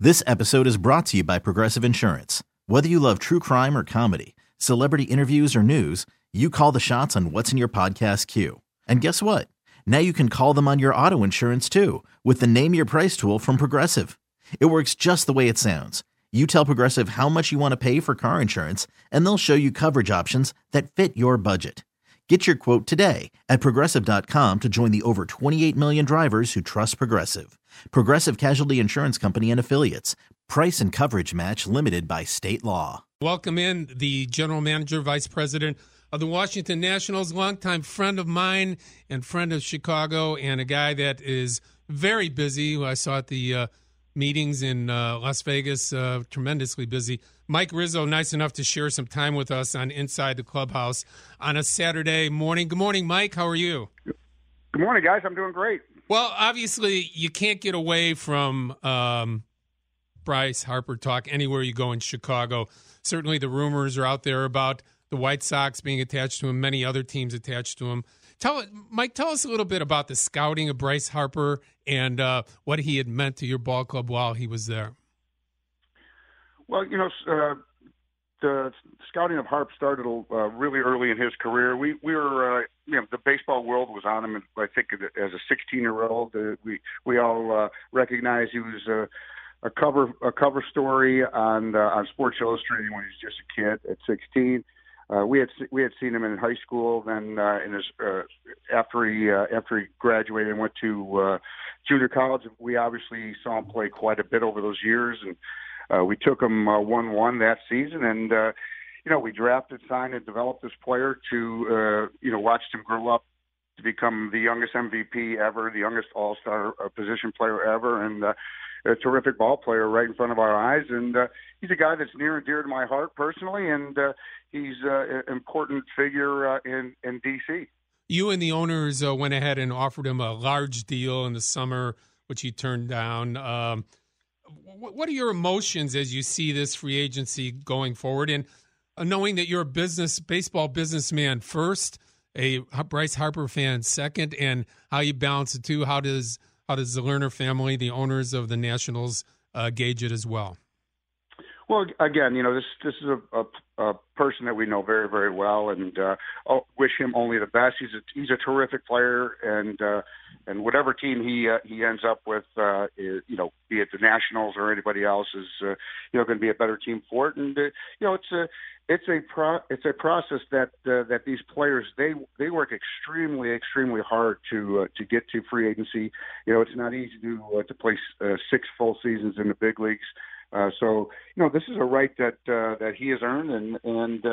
This episode is brought to you by Progressive Insurance. Whether you love true crime or comedy, celebrity interviews or news, you call the shots on what's in your podcast queue. And guess what? Now you can call them on your auto insurance too with the Name Your Price tool from Progressive. It works just the way it sounds. You tell Progressive how much you want to pay for car insurance, and they'll show you coverage options that fit your budget. Get your quote today at Progressive.com to join the over 28 million drivers who trust Progressive. Progressive Casualty Insurance Company and Affiliates. Price and coverage match limited by state law. Welcome in the General Manager, Vice President of the Washington Nationals, longtime friend of mine and friend of Chicago, and a guy that is very busy, who I saw at the meetings in Las Vegas, tremendously busy. Mike Rizzo, nice enough to share some time with us on Inside the Clubhouse on a Saturday morning. Good morning, Mike. How are you? Good morning, guys. I'm doing great. Well, obviously, you can't get away from Bryce Harper talk anywhere you go in Chicago. Certainly the rumors are out there about the White Sox being attached to him, many other teams attached to him. Mike, tell us a little bit about the scouting of Bryce Harper and what he had meant to your ball club while he was there. Well, the scouting of Harp started really early in his career. We were, the baseball world was on him. I think as a 16-year-old, we all recognized he was a cover story on Sports Illustrated when he was just a kid at 16. We had seen him in high school. Then after he graduated and went to junior college, we obviously saw him play quite a bit over those years, and we took him 1-1 that season. And we drafted, signed, and developed this player to watched him grow up to become the youngest MVP ever, the youngest All-Star position player ever, and a terrific ball player right in front of our eyes. And he's a guy that's near and dear to my heart personally, and he's an important figure in D.C. You and the owners went ahead and offered him a large deal in the summer, which he turned down. What are your emotions as you see this free agency going forward? And knowing that you're a baseball businessman first, a Bryce Harper fan second, and how you balance the two, how does the Lerner family, the owners of the Nationals, gauge it as well? Well, again, this is a person that we know very, very well, and wish him only the best. He's a terrific player, and whatever team he ends up with, be it the Nationals or anybody else, is going to be a better team for it. And it's a process that these players they work extremely, extremely hard to get to free agency. It's not easy to play 6 full seasons in the big leagues. So this is a right that he has earned, and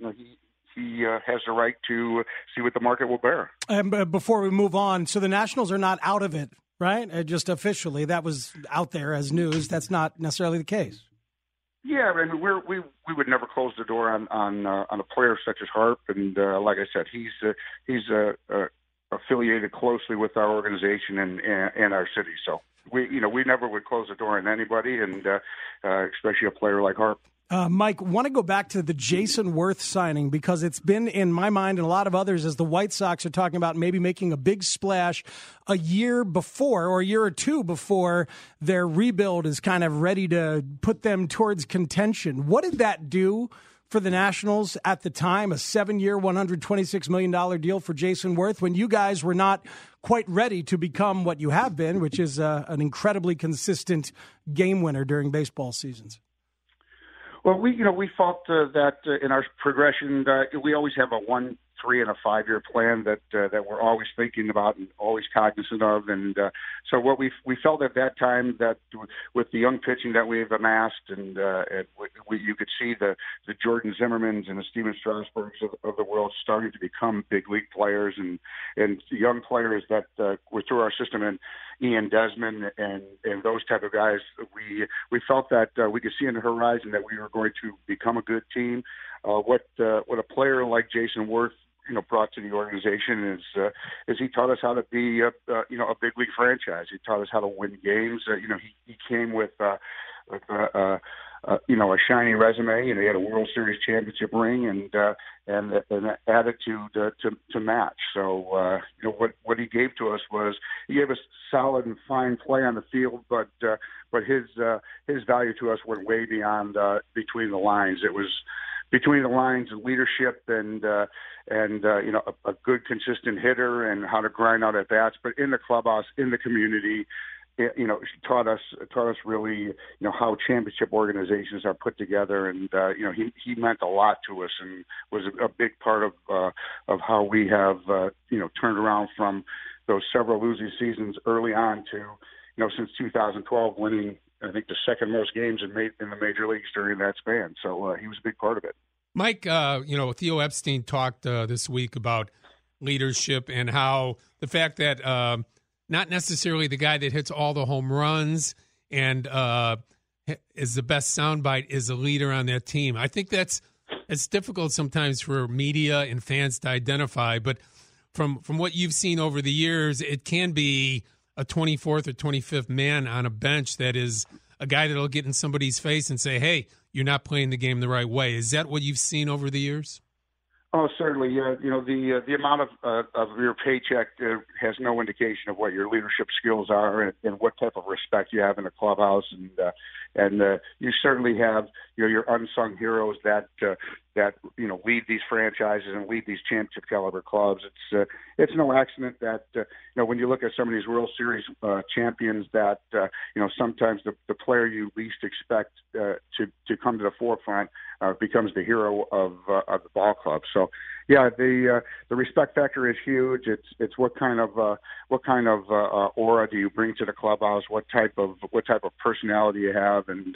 he has the right to see what the market will bear. And before we move on, so the Nationals are not out of it, right? Just officially, that was out there as news. That's not necessarily the case. Yeah, I mean, we would never close the door on a player such as Harp, and like I said, he's affiliated closely with our organization and our city. So we never would close the door on anybody, and especially a player like Harp. Mike, want to go back to the Jason Worth signing, because it's been in my mind and a lot of others as the White Sox are talking about maybe making a big splash a year before or a year or two before their rebuild is kind of ready to put them towards contention. What did that do for the Nationals at the time, a 7-year, $126 million deal for Jason Worth, when you guys were not quite ready to become what you have been, which is an incredibly consistent game winner during baseball seasons? Well, we felt that in our progression, we always have a 1, 3, and a 5-year plan that we're always thinking about and always cognizant of. And so what we felt at that time, that with the young pitching that we've amassed, and you could see the Jordan Zimmermans and the Steven Strasburgs of the world starting to become big league players, and young players that were through our system, and Ian Desmond and those type of guys. We felt that we could see on the horizon that we were going to become a good team. What a player like Jason Worth brought to the organization is he taught us how to be a big league franchise. He taught us how to win games. He came with a shiny resume. He had a World Series championship ring and an attitude to match. So what he gave to us was he gave us solid and fine play on the field, but his value to us went way beyond between the lines. It was between the lines of leadership and a good consistent hitter and how to grind out at bats, but in the clubhouse, in the community, taught us really, how championship organizations are put together. And, he meant a lot to us and was a big part of how we have, turned around from those several losing seasons early on to, since 2012 winning, I think, the second most games in the major leagues during that span. So he was a big part of it. Mike, Theo Epstein talked this week about leadership and how the fact that not necessarily the guy that hits all the home runs and is the best soundbite is a leader on that team. I think it's difficult sometimes for media and fans to identify, but from what you've seen over the years, it can be a 24th or 25th man on a bench that is a guy that'll get in somebody's face and say, hey, you're not playing the game the right way. Is that what you've seen over the years? Oh, certainly. Yeah, the amount of your paycheck has no indication of what your leadership skills are and what type of respect you have in the clubhouse, and you certainly have your unsung heroes that lead these franchises and lead these championship caliber clubs. It's no accident that when you look at some of these World Series champions that sometimes the player you least expect to come to the forefront becomes the hero of the ball club. So yeah, the respect factor is huge. It's what kind of aura do you bring to the clubhouse? What type of personality you have, and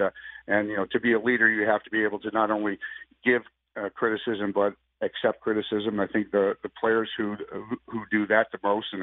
to be a leader, you have to be able to not only give criticism but accept criticism. I think the players who do that the most and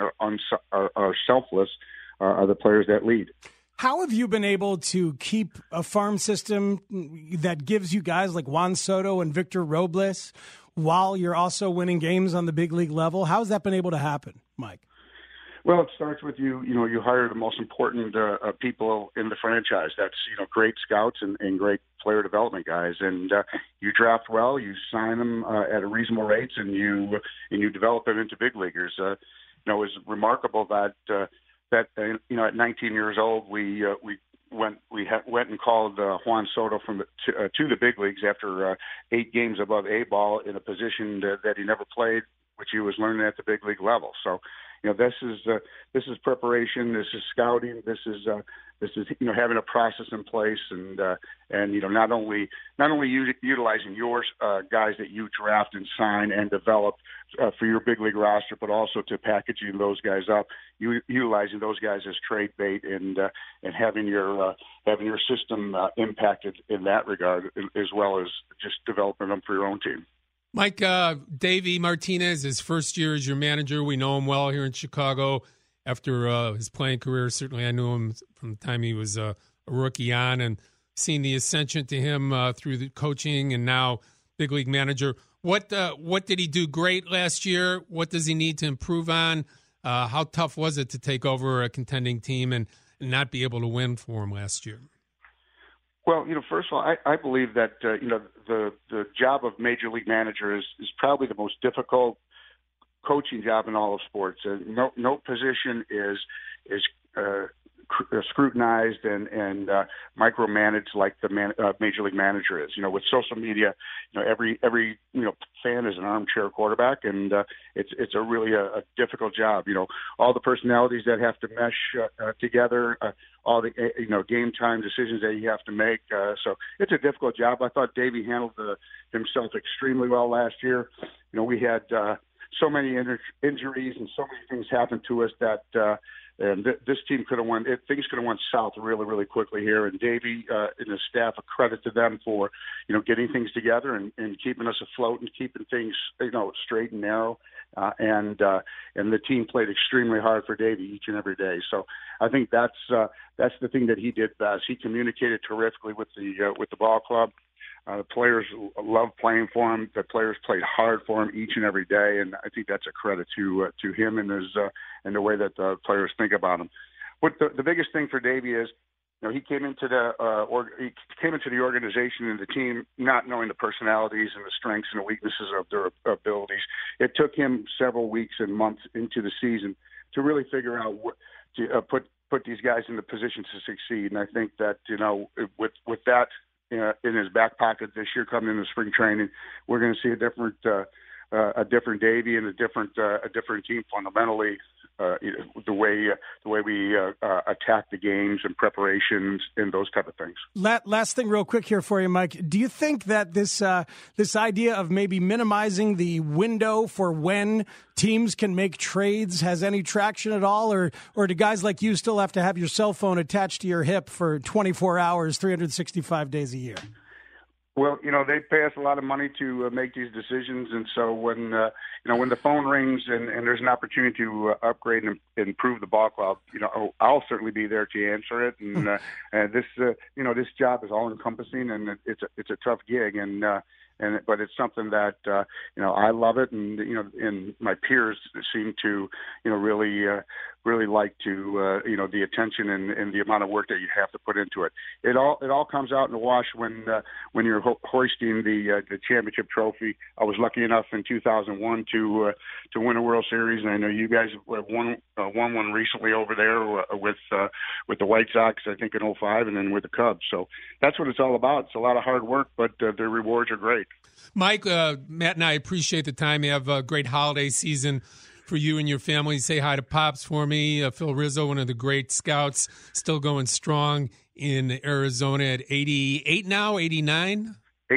are selfless are the players that lead. How have you been able to keep a farm system that gives you guys like Juan Soto and Victor Robles while you're also winning games on the big league level? How has that been able to happen, Mike? Well, it starts with you hire the most important people in the franchise. That's, great scouts and great player development guys. And you draft well, you sign them at a reasonable rates, and you develop them into big leaguers. It was remarkable that at 19 years old, we went and called Juan Soto to the big leagues after 8 games above A ball in a position that he never played, which he was learning at the big league level. So, this is preparation, this is scouting, this is having a process in place, and not only utilizing your guys that you draft and sign and develop for your big league roster, but also to packaging those guys up, utilizing those guys as trade bait, and having your system impacted in that regard, as well as just developing them for your own team. Mike, Davey Martinez, his first year as your manager. We know him well here in Chicago after his playing career. Certainly I knew him from the time he was a rookie on, and seen the ascension to him through the coaching and now big league manager. What did he do great last year? What does he need to improve on? How tough was it to take over a contending team and not be able to win for him last year? Well, first of all, I believe that the job of major league manager is probably the most difficult coaching job in all of sports. No position is scrutinized and micromanaged like the major league manager is. With social media, every fan is an armchair quarterback, and it's a really a difficult job. All the personalities that have to mesh together, all the game time decisions that you have to make. So it's a difficult job. I thought Davey handled himself extremely well last year. We had so many injuries and so many things happened to us that. And this team could have won. Things could have went south really, really quickly here. And Davey and his staff, a credit to them for, getting things together and keeping us afloat and keeping things, straight and narrow. And the team played extremely hard for Davey each and every day. So I think that's the thing that he did best. He communicated terrifically with the ball club. The players love playing for him. The players played hard for him each and every day, and I think that's a credit to him and his and the way that the players think about him. What the biggest thing for Davey is, he came into the organization and the team not knowing the personalities and the strengths and the weaknesses of their abilities. It took him several weeks and months into the season to really figure out what to put these guys in the position to succeed. And I think that with that in his back pocket this year, coming into spring training, we're going to see a different Davey and a different team fundamentally. The way we attack the games and preparations and those type of things. Last thing real quick here for you, Mike. Do you think that this idea of maybe minimizing the window for when teams can make trades has any traction at all, or do guys like you still have to have your cell phone attached to your hip for 24 hours, 365 days a year? Well, they pay us a lot of money to make these decisions, and so when the phone rings and there's an opportunity to upgrade and improve the ball club, I'll certainly be there to answer it. And this job is all encompassing, and it's a tough gig, but it's something that I love it, and my peers seem to really like to the attention and the amount of work that you have to put into it. It all comes out in the wash when you're hoisting the championship trophy. I was lucky enough in 2001 to win a World Series, and I know you guys won one recently over there with the White Sox, I think in 2005, and then with the Cubs. So that's what it's all about. It's a lot of hard work, but the rewards are great. Mike, Matt and I appreciate the time. You have a great holiday season for you and your family. Say hi to Pops for me. Phil Rizzo, one of the great scouts, still going strong in Arizona at 88 now, 89?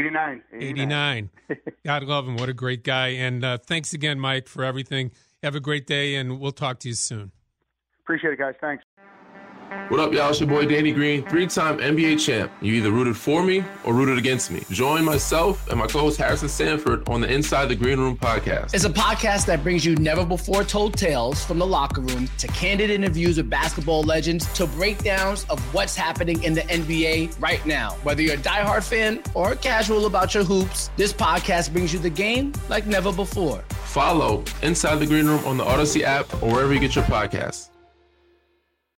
89. God love him. What a great guy. And thanks again, Mike, for everything. Have a great day, and we'll talk to you soon. Appreciate it, guys. Thanks. What up, y'all? It's your boy Danny Green, 3-time NBA champ. You either rooted for me or rooted against me. Join myself and my co-host Harrison Sanford on the Inside the Green Room podcast. It's a podcast that brings you never-before-told tales from the locker room to candid interviews with basketball legends to breakdowns of what's happening in the NBA right now. Whether you're a diehard fan or casual about your hoops, this podcast brings you the game like never before. Follow Inside the Green Room on the Odyssey app or wherever you get your podcasts.